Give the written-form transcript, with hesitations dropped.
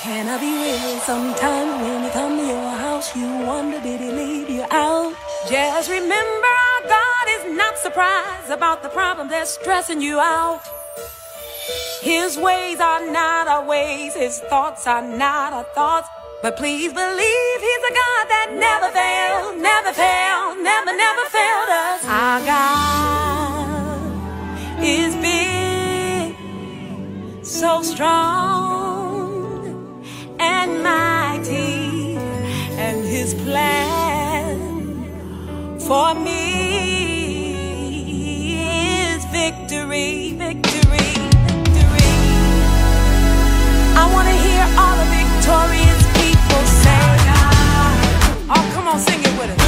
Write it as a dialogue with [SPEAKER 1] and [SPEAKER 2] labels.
[SPEAKER 1] Can I be real? Sometimes when he come to your house, you wonder, did he leave you out? Just remember, our God is not surprised about the problem that's stressing you out. His ways are not our ways, his thoughts are not our thoughts. But please believe he's a God that never failed, never failed, never failed us. Our God is big, so strong and mighty, and his plan for me is victory, victory, victory. I want to hear all the victorious people say, oh, come on, sing it with us.